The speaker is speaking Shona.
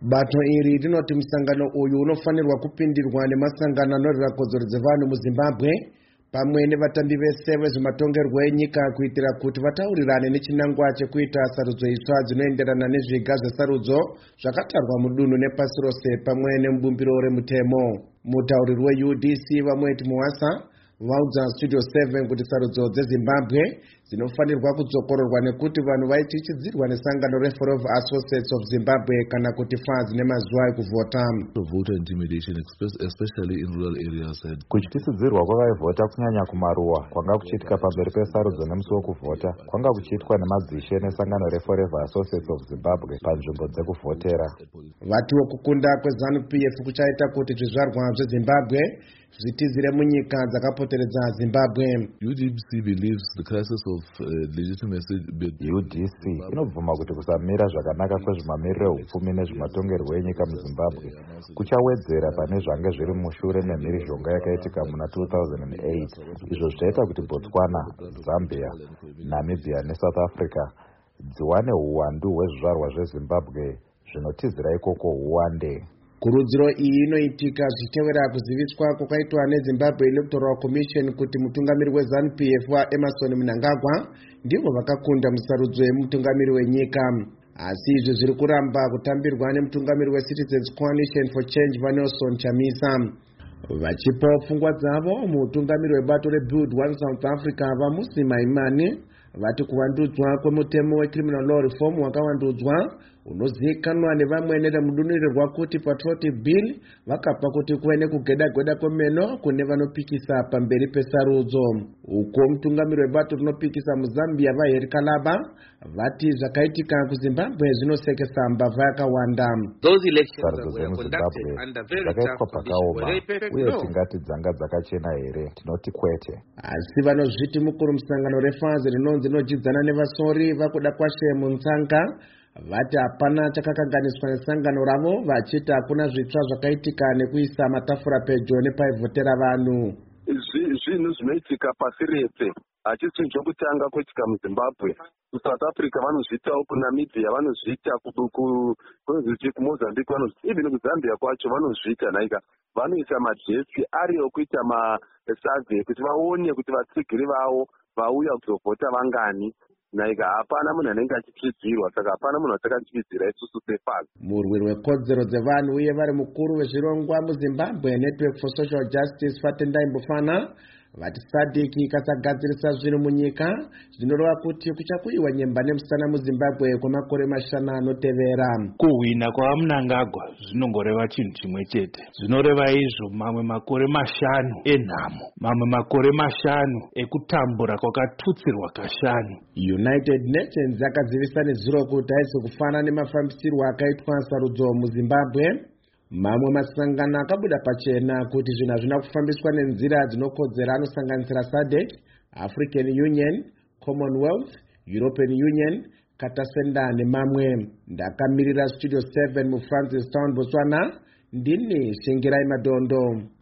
Bato iri rinoti musangano uyu unofanirwa kupindirwa nemasangano anorwira kodzero dzevanhu muZimbabwe pamwe nevatambi vese vezvematongerwo enyika kuitira kuti vataurirane nechinangwa chekuita sarudzo itsva dzinoenderana nezviga zvesarudzo zvakatarwa mudunhu nepasi rose pamwe nemubumbiro remutemo. Mutauriri weUDC Vamweti Muwasa vaudza Studio 7 kuti sarudzo dzeZimbabwe dzinofanirwa kudzokororwa nekuti vanhu vaichichidzirwa nesangano reForever Associates of Zimbabwe kana kuti FAZ nemazuva ekuvhota. Voter intimidation, especially in rural areas. Kutyisidzirwa kwavaivhota kunyanya kumaruwa kwanga kuchiitika pamberi pesarudzo nemusi wekuvhota kwanga kuchiitwa nemadzishe nesangano reForever Associates of Zimbabwe panzvimbo dzekuvhotera. Vatiwo kukunda kweZANU-PF kuchaita kuti zvizvarwa zveZimbabwe zvitizire munyika dzakapoteredza Zimbabwe. UDC believes the crisis of legitimacy. UDC inobvuma kuti kusamira zvakanaka kwezvimamiriro ehupfumi nezvematongerwo enyika muZimbabwe kuchawedzera pane zvange zviri mushure memhirizhonga yakaitika muna 2008 izvo zvichaita kuti Botswana, Zambia, Namibia neSouth Africa dziwane uwandu hwezvizvarwa zveZimbabwe zvinotizira ikoko huwande. Kurudziro iyi inoitika zvichitevera kuziviswa kwakaitwa neZimbabwe Electoral Commission kuti mutungamiri weZANU-PF Emmerson Mnangagwa ndivo vakakunda musarudzo yemutungamiri wenyika. Asi izvi zviri kuramba kutambirwa nemutungamiri weCitizens Coalition for Change Vanelson Chamisa. Vachipawo pfungwa dzavo mutungamiri webato reBuild One South Africa Vamusi Maimane vati kuvandudzwa kwemutemo weCriminal Law Reform wakavandudzwa unozivikanwa nevamwe nedamudunirirwa kuti Patriot Bill vakapa kuti kuve nekugeda-gweda kwemeno kune vanopikisa pamberi pesarudzo. Uko mutungamiri webato rinopikisa muZambia vaHeri Kalaba vati zvakaitika kuZimbabwe zvinosekesa mbavha yakawanda. Sarudzo dzemuZimbabwe dzakaitwa pakaoma uye tingati dzanga dzakachena here? Tinoti kwete. Asi vanozviti mukuru musangano reFAZ rinonzi rinojidzana nevasori vakuda kwashe muntsanga vati hapana chakakanganiswa nesangano ravo vachiti hakuna zvitsva zvakaitika nekuisa matafura pedyo nepaivhotera vanhu. Zvinhu zvinoitika pasi rese hachisi zvokutanga kuitika muZimbabwe. kuSouth Africa vanozviitawo, kuNamibia vanozviita, kuMozambique vanozviita, even kuZambia kwacho vanozviita. Naika vanoisa majeski ari okuita masurvey kuti vaone kuti vatsigiri vavo vauya kuzovhota vangani. Naika hapana munhu anenge achityisidzirwa, saka hapana munhu atakatyisidzira isusu seFAZ. Murwiri wekodzero dzevanhu uye vari mukuru wezvirongwa muZimbabwe Network for Social Justice Fatendai Mbufana vati SADC ikasagadzirisa zvinhu munyika zvinoreva kuti kuchakuyiwa nyemba nemusana muZimbabwe kwemakore mashanu anotevera. Kuhwina kwaMnangagwa zvinongoreva chinhu chimwe chete. Zvinoreva izvo mamwe makore mashanu enhamo, mamwe makore mashanu ekutambura kwakatutsirwa kashanu. United Nations yakazivisa nezuro kuti haisi kufana nemafambisirwo akaitwa sarudzo muZimbabwe. Mamwe masangano akabuda pachena kuti zvinhu hazvina kufambiswa nenzira dzinokodzera anosanganisira SADC, African Union, Commonwealth, European Union, Katasenda nemamwe. Ndakamirira Studio 7 muFrancis Town, Botswana. Ndini Shingirai Madondo.